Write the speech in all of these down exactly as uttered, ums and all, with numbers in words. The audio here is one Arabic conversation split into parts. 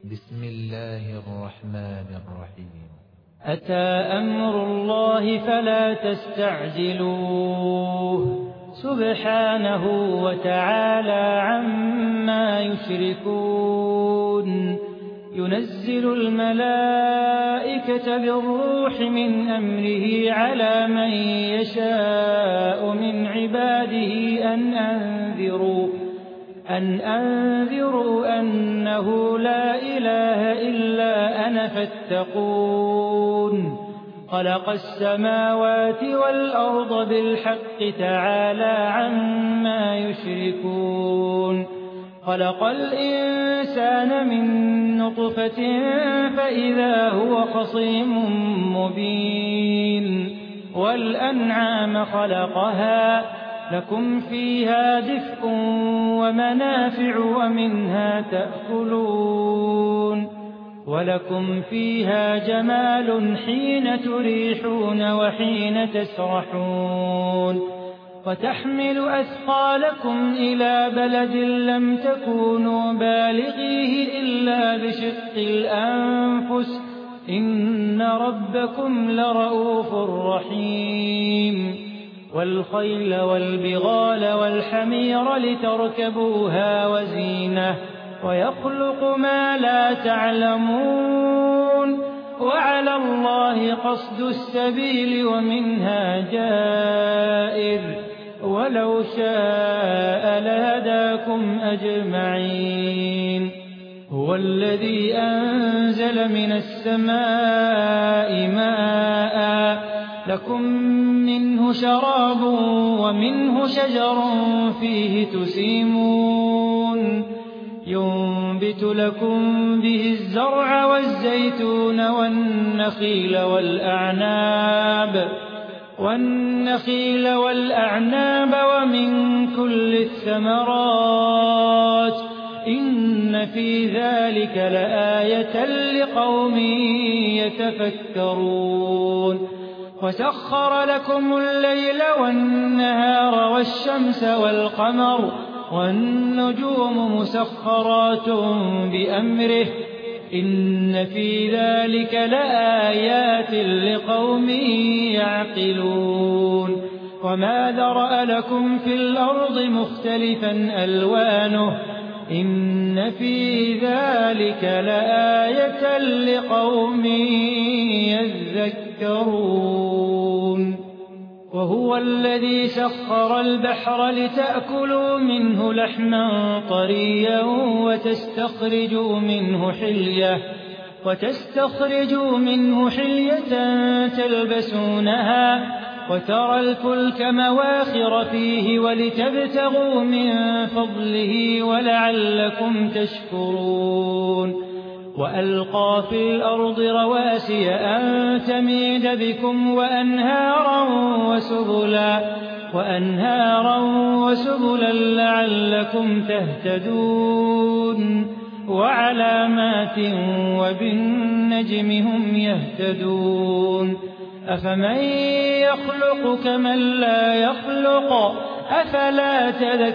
بسم الله الرحمن الرحيم. أتى أمر الله فلا تستعجلوه سبحانه وتعالى عما يشركون. ينزل الملائكة بالروح من أمره على من يشاء من عباده أن أنذروا أن أنذروا أنه لا إله إلا أنا فاتقون. خلق السماوات والأرض بالحق تعالى عما يشركون. خلق الإنسان من نطفة فإذا هو خصيم مبين. والأنعام خلقها لكم فيها دفء ومنافع ومنها تأكلون. ولكم فيها جمال حين تريحون وحين تسرحون. وتحمل أثقالكم إلى بلد لم تكونوا بالغيه إلا بشق الأنفس إن ربكم لرؤوف رحيم. والخيل والبغال والحمير لتركبوها وزينة ويخلق ما لا تعلمون. وعلى الله قصد السبيل ومنها جائر ولو شاء لهداكم أجمعين. هو الذي أنزل من السماء ماء لكم منه شراب ومنه شجر فيه تسيمون. ينبت لكم به الزرع والزيتون والنخيل والأعناب والنخيل والأعناب ومن كل الثمرات إن في ذلك لآية لقوم يتفكرون. وسخر لكم الليل والنهار والشمس والقمر والنجوم مسخرات بأمره إن في ذلك لآيات لقوم يعقلون. وما ذرأ لكم في الأرض مختلفا ألوانه إن في ذلك لآية لقوم يذكرون. وهو الذي سخر البحر لتأكلوا منه لحما طريا وتستخرجوا منه حلية وتستخرجوا منه حلية تلبسونها وترى الفلك مواخر فيه ولتبتغوا من فضله ولعلكم تشكرون. وألقى في الأرض رواسي أن تميد بكم وأنهارا وسبلا وأنهارا وسبلا لعلكم تهتدون. وعلامات وبالنجم هم يهتدون. أفمن يخلق كمن لا يخلق أفلا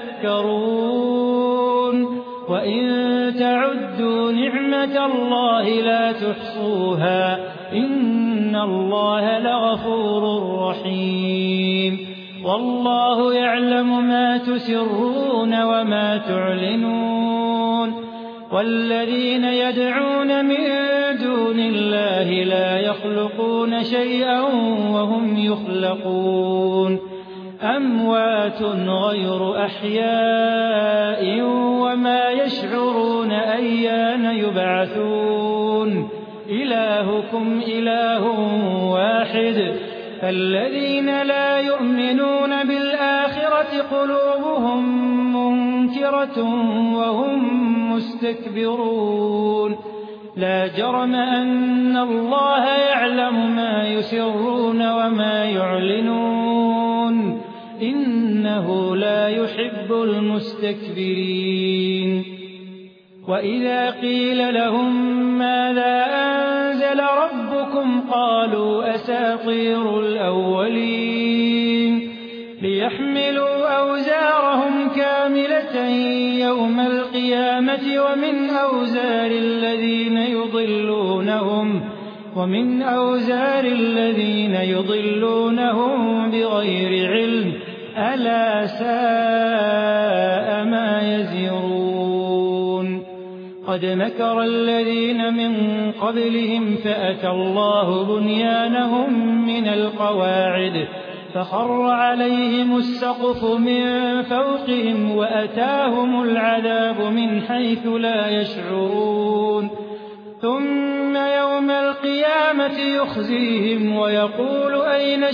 تذكرون. وإن تعدوا نعمة الله لا تحصوها إن الله لغفور رحيم. والله يعلم ما تسرون وما تعلنون. والذين يدعون من دون الله لا يخلقون شيئا وهم يخلقون. أموات غير أحياء وما يشعرون أيان يبعثون. إلهكم إله واحد فالذين لا يؤمنون بالآخرة قلوبهم منكرة وهم مستكبرون. لا جرم أن الله يعلم ما يسرون وما يعلنون إنه لا يحب المستكبرين. وإذا قيل لهم ماذا أنزل ربكم قالوا أساطير الأولين. ليحملوا أوزارهم كاملة يوم القيامة القيامة ومن أوزار الذين يضلونهم ومن أوزار الذين يضلونهم بغير علم ألا ساء ما يزرون قد مكر الذين من قبلهم فأتى الله بنيانهم من القواعد فخر عليهم السقف من فوقهم وأتاهم العذاب من حيث لا يشعرون ثم يوم القيامة يخزيهم ويقول أين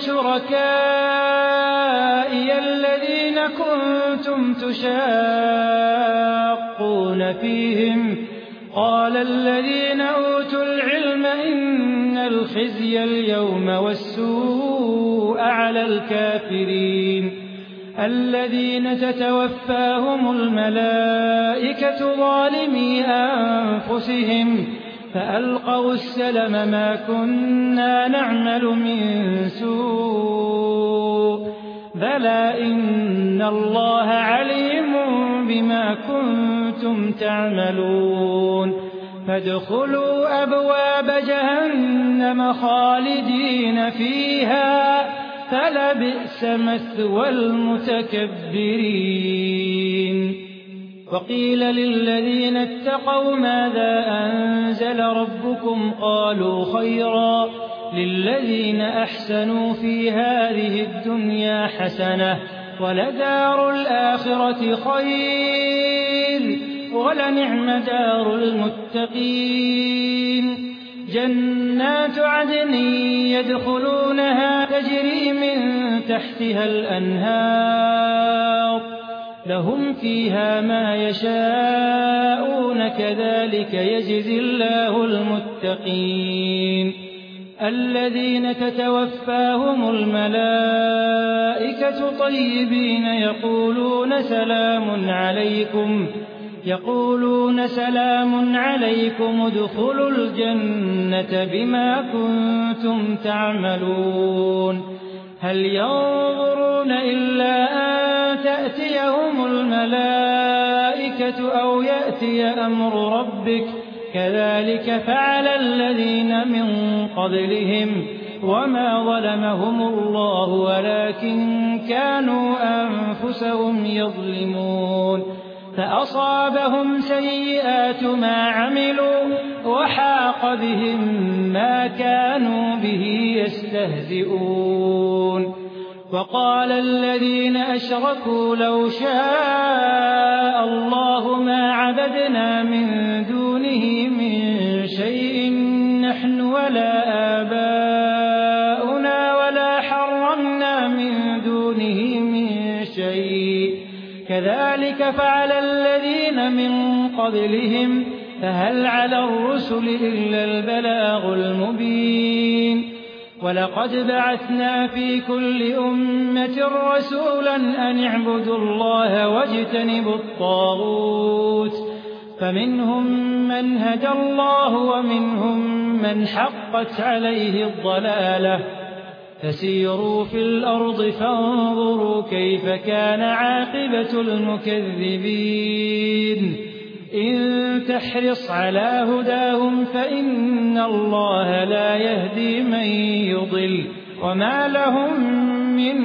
شركائي الذين كنتم تشاقون فيهم قال الذين أوتوا العلم إن الخزي اليوم والسوء على الكافرين الذين تتوفاهم الملائكة ظالمي أنفسهم فألقوا السلم ما كنا نعمل من سوء بلى إن الله عليم بما كنتم تعملون فادخلوا أبواب جهنم خالدين فيها فلبئس مثوى المتكبرين وقيل للذين اتقوا ماذا أنزل ربكم قالوا خيرا للذين أحسنوا في هذه الدنيا حسنة ولدار الآخرة خير ولنعم دار المتقين جنات عدن يدخلونها تجري من تحتها الأنهار لهم فيها ما يشاءون كذلك يجزي الله المتقين الذين تتوفاهم الملائكة طيبين يقولون سلام عليكم يقولون سلام عليكم ادخلوا الجنة بما كنتم تعملون هل ينظرون إلا أن تأتيهم الملائكة أو يأتي أمر ربك كذلك فعل الذين من قبلهم وما ظلمهم الله ولكن كانوا أنفسهم يظلمون فأصابهم سيئات ما عملوا وحاق بهم ما كانوا به يستهزئون وقال الذين أشركوا لو شاء الله ما عبدنا من دونه من شيء نحن ولا آباؤنا ولا حرمنا من دونه من شيء كذلك فعل الذين من قبلهم فهل على الرسل إلا البلاغ المبين ولقد بعثنا في كل أمة رسولا أن اعبدوا الله واجتنبوا الطاغوت فمنهم من هدى الله ومنهم من حقت عليه الضلالة فسيروا في الأرض فانظروا كيف كان عاقبة المكذبين إن تحرص على هداهم فإن الله لا يهدي من يضل وما لهم من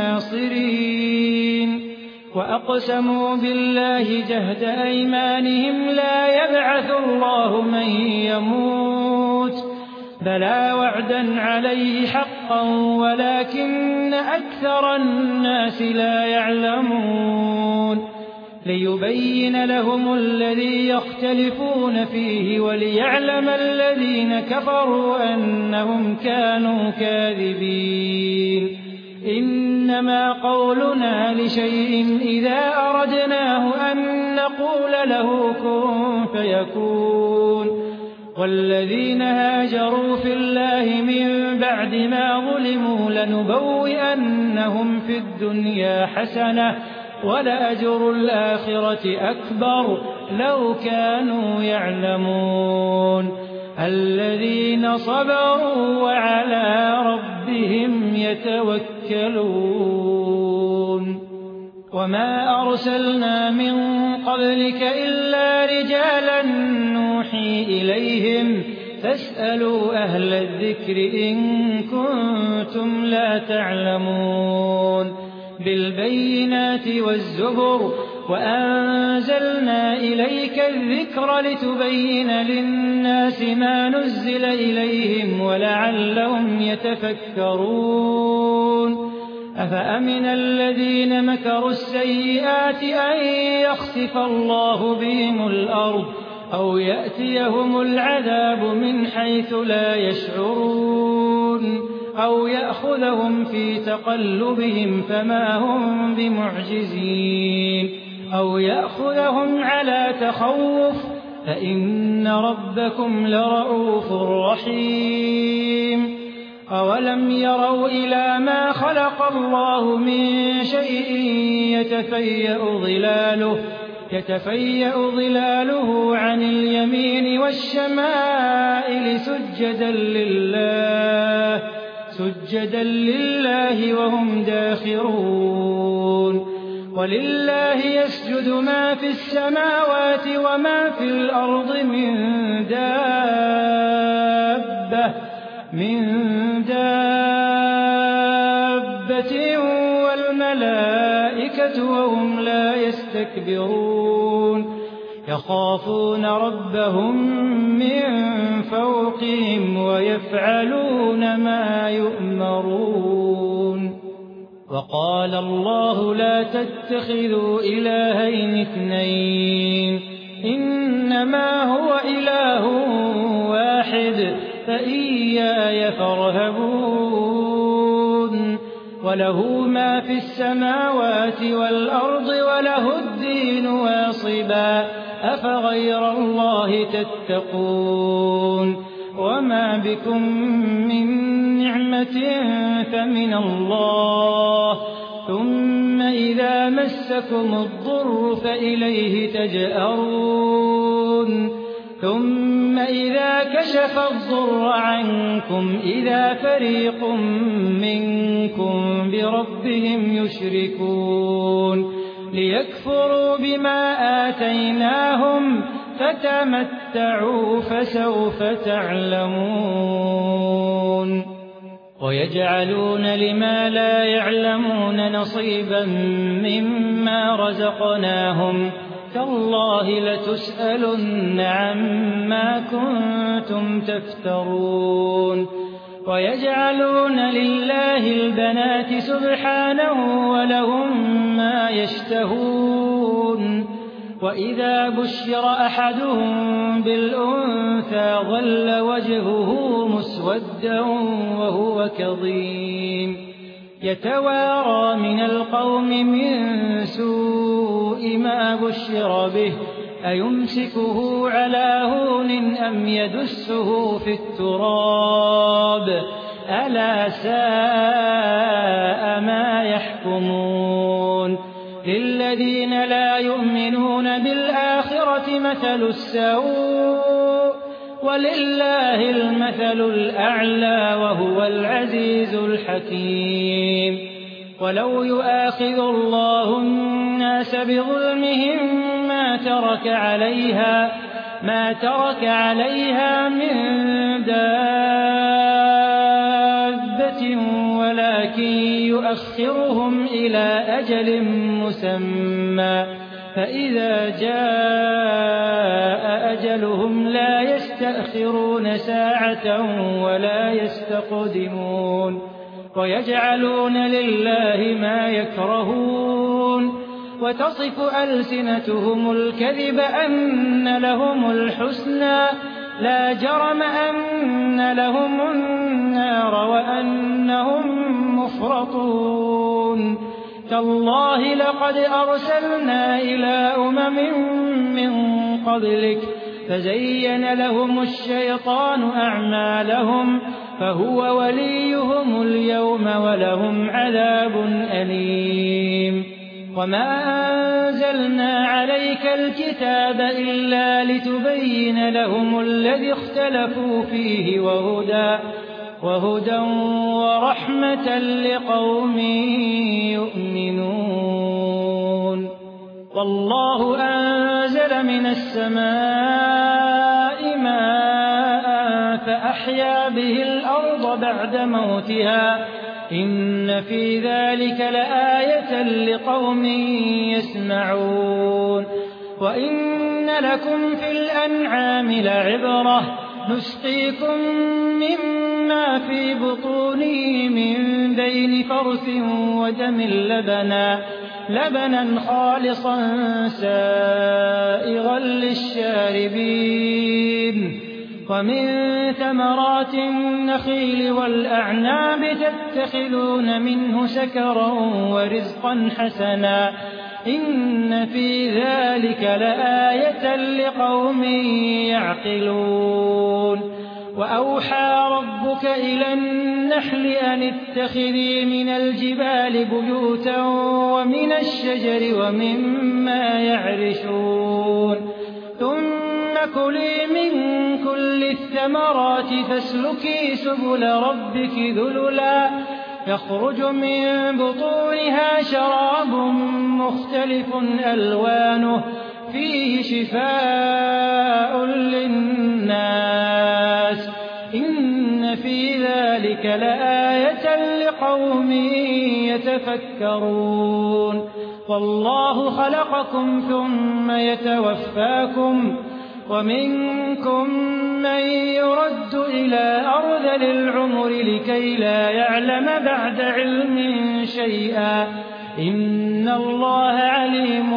ناصرين وأقسموا بالله جهد أيمانهم لا يبعث الله من يموت بلى وعدا عليه حقا ولكن أكثر الناس لا يعلمون ليبين لهم الذي يختلفون فيه وليعلم الذين كفروا أنهم كانوا كاذبين إنما قولنا لشيء إذا أردناه أن نقول له كن فيكون والذين هاجروا في الله من بعد ما ظلموا لنبوئنهم في الدنيا حسنة ولأجر الآخرة أكبر لو كانوا يعلمون الذين صبروا وعلى ربهم يتوكلون وما أرسلنا من قبلك إلا رجالا نوحي إليهم فاسألوا أهل الذكر إن كنتم لا تعلمون بالبينات والزبر وأنزلنا إليك الذكر لتبين للناس ما نزل إليهم ولعلهم يتفكرون أفأمن الذين مكروا السيئات أن يخسف الله بهم الأرض أو يأتيهم العذاب من حيث لا يشعرون أو يأخذهم في تقلبهم فما هم بمعجزين أو يأخذهم على تخوف فإن ربكم لرؤوف رحيم أولم يروا إلى ما خلق الله من شيء يتفيأ ظلاله يتفيأ ظلاله عن اليمين والشمائل سجدا لله سجدا لله وهم داخرون ولله يسجد ما في السماوات وما في الأرض من دابة من دابة والملائكة وهم لا يستكبرون يخافون ربهم من فوقهم ويفعلون ما يؤمرون وقال الله لا تتخذوا إلهين اثنين إنما هو إله واحد فإياي فارهبون وله ما في السماوات والأرض وله الدين واصبا أفغير الله تتقون وما بكم من نعمة فمن الله ثم إذا مسكم الضر فإليه تجأرون ثم إذا كشف الضر عنكم إذا فريق منكم بربهم يشركون ليكفروا بما آتيناهم فتمتعوا فسوف تعلمون ويجعلون لما لا يعلمون نصيبا مما رزقناهم تالله لتسألن عما كنتم تفترون ويجعلون لله البنات سبحانه ولهم ما يشتهون وإذا بشر أحدهم بالأنثى ظل وجهه مسودا وهو كظيم يتوارى من القوم من سوء ما بشر به أيمسكه على هون أم يدسه في التراب ألا ساء ما يحكمون للذين لا يؤمنون بالآخرة مثل السوء ولله المثل الأعلى وهو العزيز الحكيم ولو يؤاخذ الله الناس بظلمهم ما ترك عليها ما ترك عليها من دابة ولكن يؤخرهم إلى أجل مسمى فإذا جاء أجلهم لا يستأخرون ساعة ولا يستقدمون ويجعلون لله ما يكرهون وتصف ألسنتهم الكذب أن لهم الحسنى لا جرم أن لهم النار وأنهم مفرطون تالله لقد أرسلنا إلى أمم من قبلك فزين لهم الشيطان أعمالهم فهو وليهم اليوم ولهم عذاب أليم وما أنزلنا عليك الكتاب إلا لتبين لهم الذي اختلفوا فيه وهدى وهدى ورحمة لقوم يؤمنون والله أنزل من السماء ماء فأحيا به الأرض بعد موتها إن في ذلك لآية لقوم يسمعون وإن لكم في الأنعام لعبرة نسقيكم مما في بطونه من بين فرث ودم لبنا لبنا خالصا سائغا للشاربين ومن ثمرات النخيل والأعناب تتخذون منه سكرا ورزقا حسنا إن في ذلك لآية لقوم يعقلون وأوحى ربك إلى النحل أن اتخذي من الجبال بيوتا ومن الشجر ومما يعرشون ثم كلي من كل الثمرات فاسلكي سبل ربك ذللا يخرج من بطونها شراب مختلف ألوانه فيه شفاء للناس إن في ذلك لآية لقوم يتفكرون والله خلقكم ثم يتوفاكم ومنكم من يرد إلى أرذل العمر لكي لا يعلم بعد علم شيئا إن الله عليم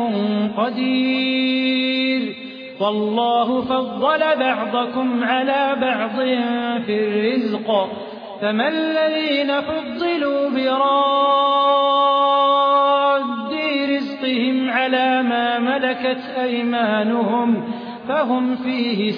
قدير والله فضل بعضكم على بعض في الرزق فما الذين فضلوا براد رزقهم على ما ملكت أيمانهم فهم فيه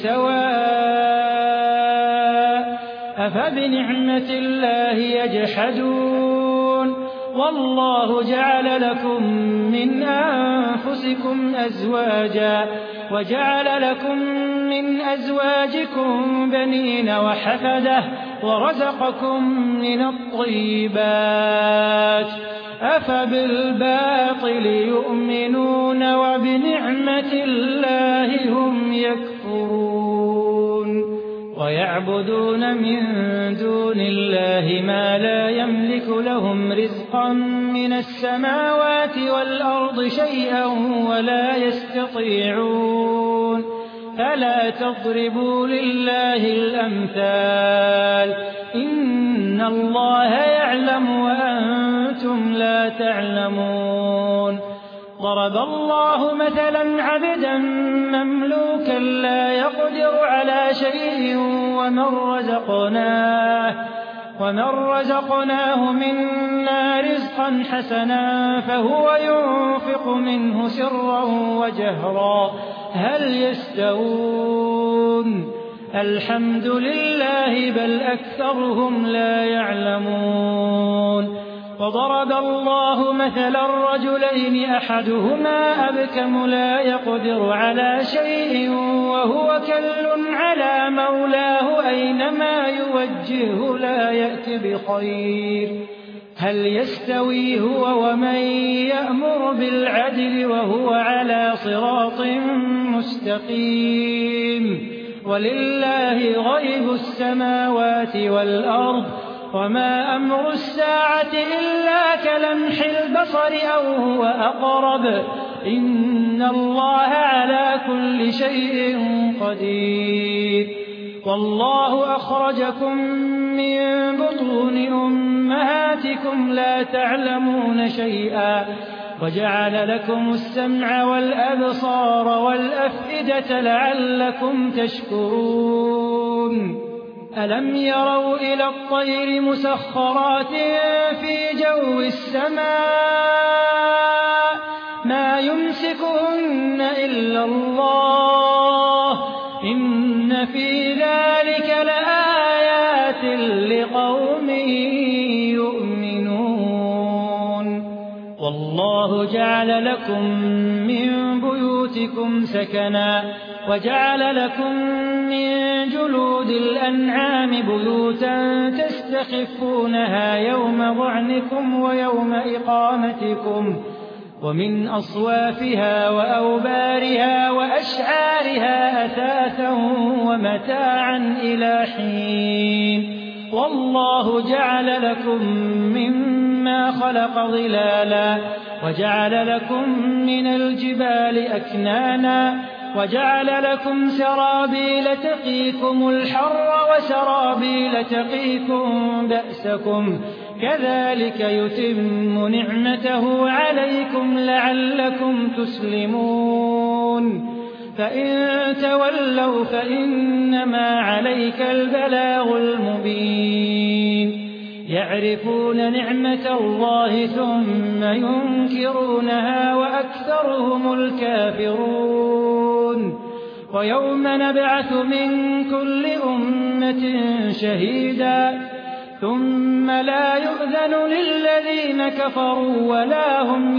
سواء أفبنعمة الله يجحدون والله جعل لكم من أنفسكم أزواجا وجعل لكم من أزواجكم بنين وحفدة ورزقكم من الطيبات أفبالباطل يؤمنون وبنعمة الله هم يكفرون ويعبدون من دون الله ما لا يملك لهم رزقا من السماوات والأرض شيئا ولا يستطيعون فلا تضربوا لله الأمثال إن الله يعلم وأنتم لا تعلمون ضرب الله مثلا عبدا مملوكا لا يقدر على شيء ومن رزقناه ومن رزقناه منا رزقا حسنا فهو ينفق منه سرا وجهرا هل يستوون الحمد لله بل أكثرهم لا يعلمون وضرب الله مثلا رجلين أحدهما أبكم لا يقدر على شيء وهو كل على مولاه أينما يوجهه لا يأت بخير هل يستوي هو ومن يأمر بالعدل وهو على صراط مستقيم ولله غيب السماوات والأرض وما أمر الساعة إلا كلمح البصر أو هو أقرب إن الله على كل شيء قدير والله أخرجكم من بطون أمهاتكم لا تعلمون شيئا وجعل لكم السمع والأبصار والأفئدة لعلكم تشكرون ألم يروا إلى الطير مسخرات في جو السماء ما يمسكهن إلا الله إن في ذلك لآيات لقوم يؤمنون والله جعل لكم من بيوتكم سكنا وجعل لكم من جلود الأنعام بيوتا تستخفونها يوم ظعنكم ويوم إقامتكم ومن أصوافها وأوبارها وأشعارها أثاثا ومتاعا إلى حين. والله جعل لكم مما خلق ظلالا وجعل لكم من الجبال أكنانا وجعل لكم سرابيل تقيكم الحر وسرابيل تقيكم بأسكم كذلك يتم نعمته عليكم لعلكم تسلمون. فإن تولوا فإنما عليك البلاغ المبين. يعرفون نعمة الله ثم ينكرونها وأكثرهم الكافرون. ويوم نبعث من كل أمة شهيدا ثم لا يؤذن للذين كفروا ولا هم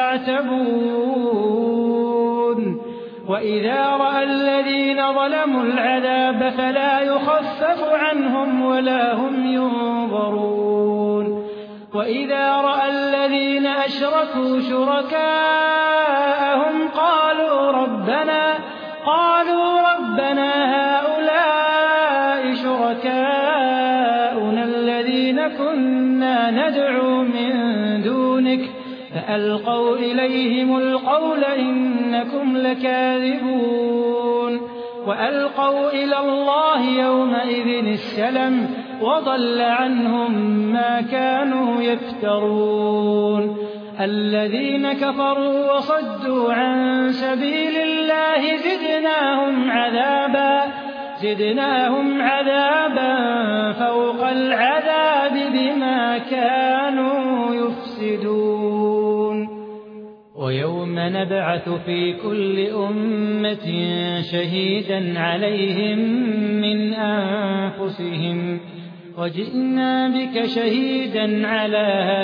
يستعتبون. وإذا رأى الذين ظلموا العذاب فلا يخفف عنهم ولا هم ينظرون. وإذا رأى الذين أشركوا شركاءهم قالوا ربنا قالوا ربنا هؤلاء شركاؤنا الذين كنا ندعو من دونك فألقوا إليهم القول إنكم لكاذبون. وألقوا إلى الله يومئذ السلم وضل عنهم ما كانوا يفترون. الذين كفروا وصدوا عن سبيل الله زدناهم عذابا زدناهم عذابا فوق العذاب بما كانوا يفسدون. ويوم نبعث في كل أمة شهيدا عليهم من أنفسهم وجئنا بك شهيدا على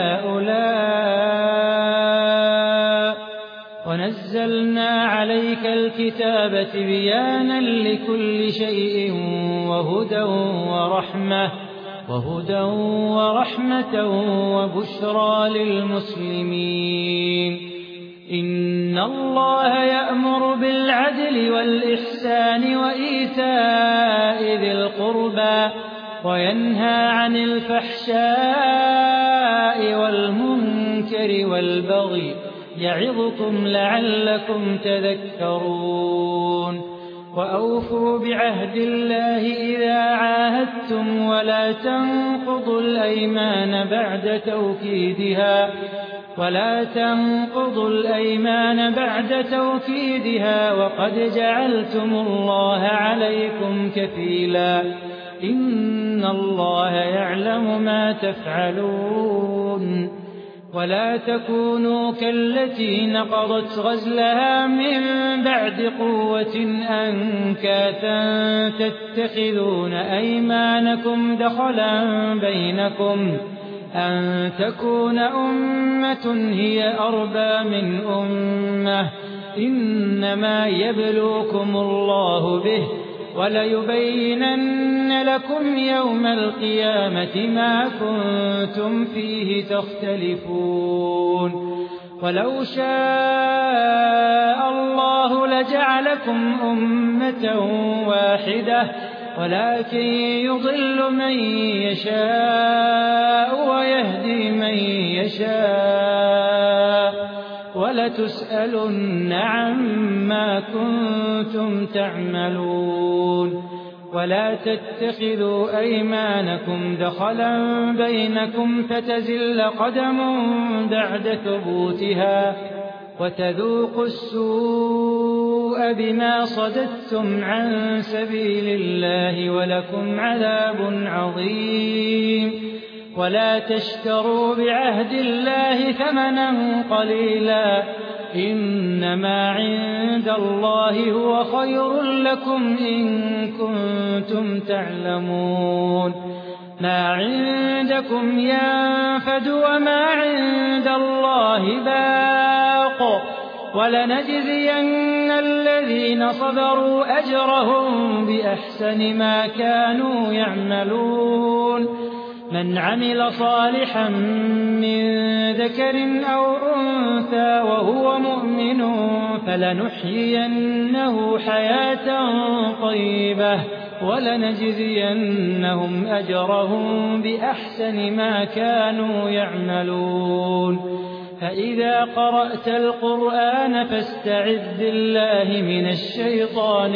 هؤلاء ونزلنا عليك الكتاب تبيانا لكل شيء وهدى ورحمة وهدى ورحمة وبشرى للمسلمين. إن الله يأمر بالعدل والإحسان وإيتاء ذي القربى وينهى عن الفحشاء والمنكر والبغي يعظكم لعلكم تذكرون. وأوفوا بعهد الله إذا عاهدتم ولا تنقضوا الأيمان بعد توكيدها ولا تنقضوا الأيمان بعد توكيدها وقد جعلتم الله عليكم كفيلا إن الله يعلم ما تفعلون. ولا تكونوا كالتي نقضت غزلها من بعد قوة أنكاثا تتخذون أيمانكم دخلا بينكم أن تكون أمة هي أربى من أمة إنما يبلوكم الله به وليبينن لكم يوم القيامة ما كنتم فيه تختلفون. ولو شاء الله لجعلكم أمة واحدة ولكن يضل من يشاء ويهدي من يشاء ولتسألن عما كنتم تعملون. ولا تتخذوا أيمانكم دخلا بينكم فتزل قدم بعد ثبوتها وتذوقوا السوء بما صددتم عن سبيل الله ولكم عذاب عظيم. ولا تشتروا بعهد الله ثمنا قليلا إنما عند الله هو خير لكم إن كنتم تعلمون. ما عندكم ينفد وما عند الله باق ولنجزين الذين صبروا أجرهم بأحسن ما كانوا يعملون. من عمل صالحا من ذكر أو أنثى وهو مؤمن فلنحيينه حياة طيبة ولنجزينهم أجرهم بأحسن ما كانوا يعملون فإذا قرأت القرآن فاستعذ بالله من الشيطان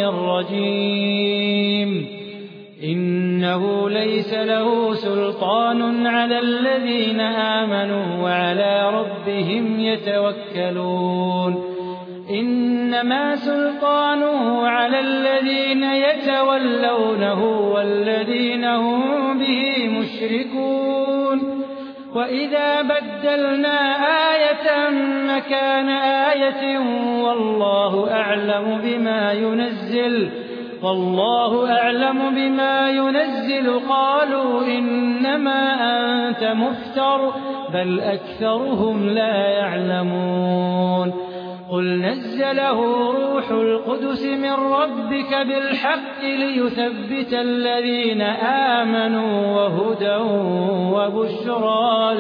الرجيم إنه ليس له سلطان على الذين آمنوا وعلى ربهم يتوكلون إنما سلطانه على الذين يتولونه والذين هم به مشركون وإذا بدلنا آية مكان آية والله أعلم بما ينزل والله أعلم بما ينزل قالوا إنما أنت مفتر بل أكثرهم لا يعلمون قل نزله روح القدس من ربك بالحق ليثبت الذين آمنوا وهدى وبشرى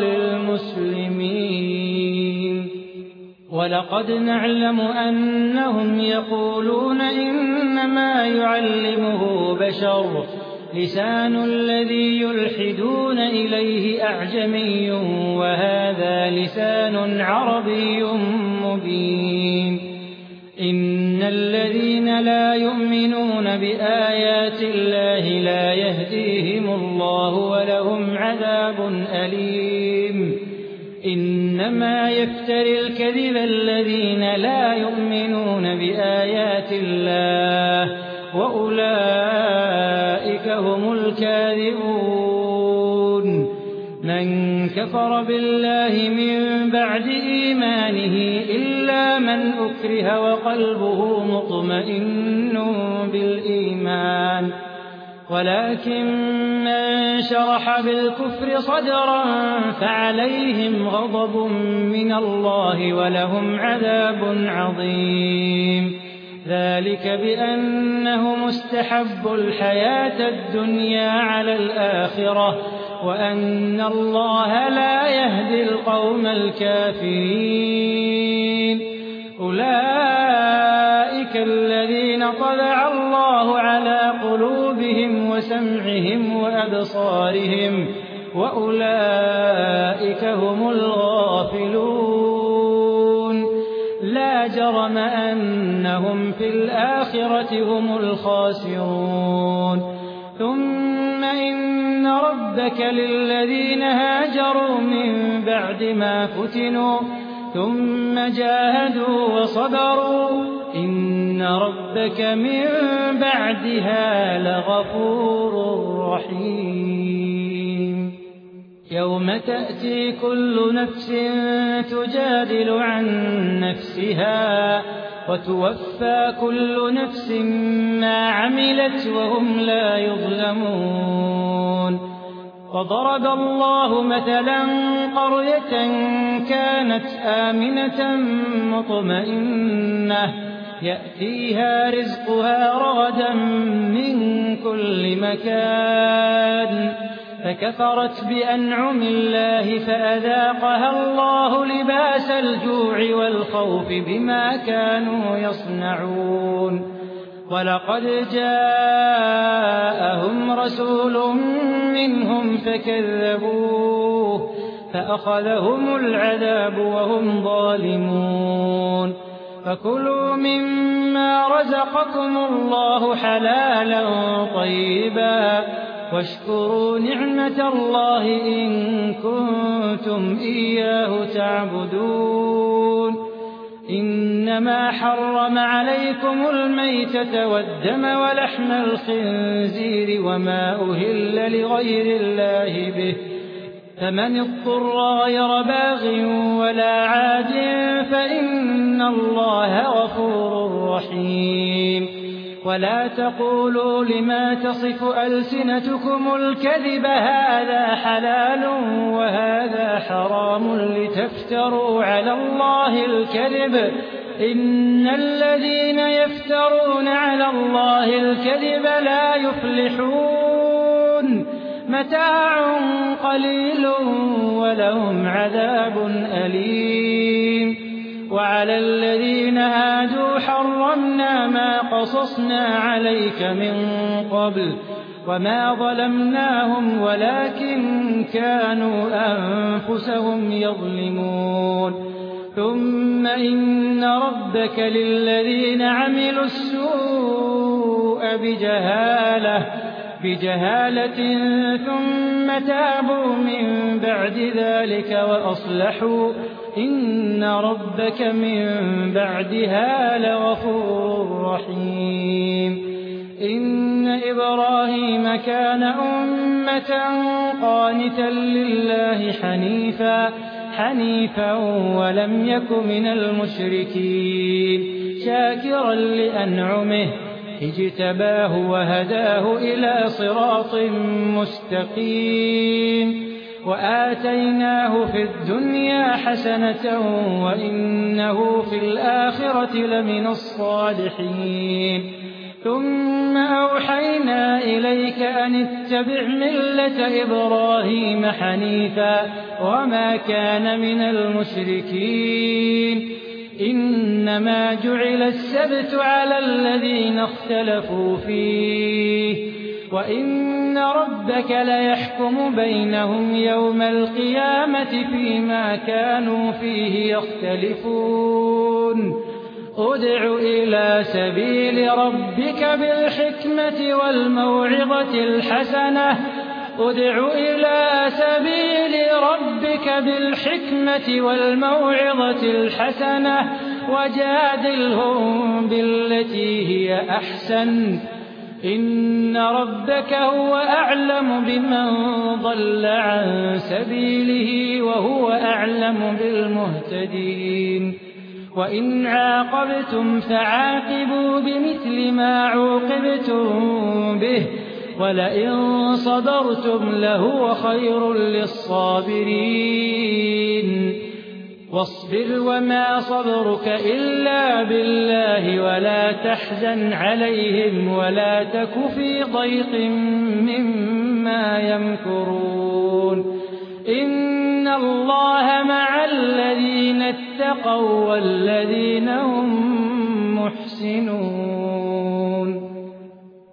للمسلمين ولقد نعلم أنهم يقولون إنما يعلمه بشر لسان الذي يلحدون إليه أعجمي وهذا لسان عربي مبين إن الذين لا يؤمنون بآيات الله لا يهديهم الله ولهم عذاب أليم إنما يفتري الكذب الذين لا يؤمنون بآيات الله وأولئك هم الكاذبون من كفر بالله من بعد إيمانه إلا من أكره وقلبه مطمئن بالإيمان ولكن من شرح بالكفر صدرا فعليهم غضب من الله ولهم عذاب عظيم ذلك بأنهم استحبوا الحياة الدنيا على الآخرة وأن الله لا يهدي القوم الكافرين أولئك الذين طبع الله على قلوبهم وسمعهم وأبصارهم وأولئك هم الغافلون لا جرم أنهم في الآخرة هم الخاسرون ثم إن ربك للذين هاجروا من بعد ما فتنوا ثم جاهدوا وصبروا إن ربك من بعدها لغفور رحيم يوم تأتي كل نفس تجادل عن نفسها وتوفى كل نفس ما عملت وهم لا يظلمون وضرب الله مثلا قرية كانت آمنة مطمئنة يأتيها رزقها رغدا من كل مكان فكفرت بأنعم الله فأذاقها الله لباس الجوع والخوف بما كانوا يصنعون ولقد جاءهم رسول منهم فكذبوه فأخذهم العذاب وهم ظالمون فكلوا مما رزقكم الله حلالا طيبا واشكروا نعمة الله إن كنتم إياه تعبدون إنما حرم عليكم الميتة والدم ولحم الخنزير وما أهل لغير الله به فمن اضطر غير باغ ولا عاد فإن الله غفور رحيم ولا تقولوا لما تصف ألسنتكم الكذب هذا حلال وهذا حرام لتفتروا على الله الكذب إن الذين يفترون على الله الكذب لا يفلحون متاع قليل ولهم عذاب أليم. وعلى الذين هادوا حرمنا ما قصصنا عليك من قبل وما ظلمناهم ولكن كانوا أنفسهم يظلمون. ثم إن ربك للذين عملوا السوء بجهالة, بجهالة ثم تابوا من بعد ذلك وأصلحوا إن ربك من بعدها لغفور رحيم. إن إبراهيم كان أمة قانتا لله حنيفا, حنيفا ولم يك من المشركين شاكرا لأنعمه اجتباه وهداه إلى صراط مستقيم. وآتيناه في الدنيا حسنة وإنه في الآخرة لمن الصالحين. ثم أوحينا إليك أن اتبع ملة إبراهيم حنيفا وما كان من المشركين. إنما جعل السبت على الذين اختلفوا فيه وإن ربك ليحكم بينهم يوم القيامة فيما كانوا فيه يختلفون. ادع إلى سبيل ربك بالحكمة والموعظة الحسنة ادع إلى سبيل ربك بالحكمة والموعظة الحسنة وجادلهم بالتي هي أحسن إن ربك هو أعلم بمن ضل عن سبيله وهو أعلم بالمهتدين. وإن عاقبتم فعاقبوا بمثل ما عوقبتم به ولئن صبرتم لهو خير للصابرين. واصبر وما صبرك إلا بالله ولا تحزن عليهم ولا تك في ضيق مما يمكرون. إن الله مع الذين اتقوا والذين هم محسنون.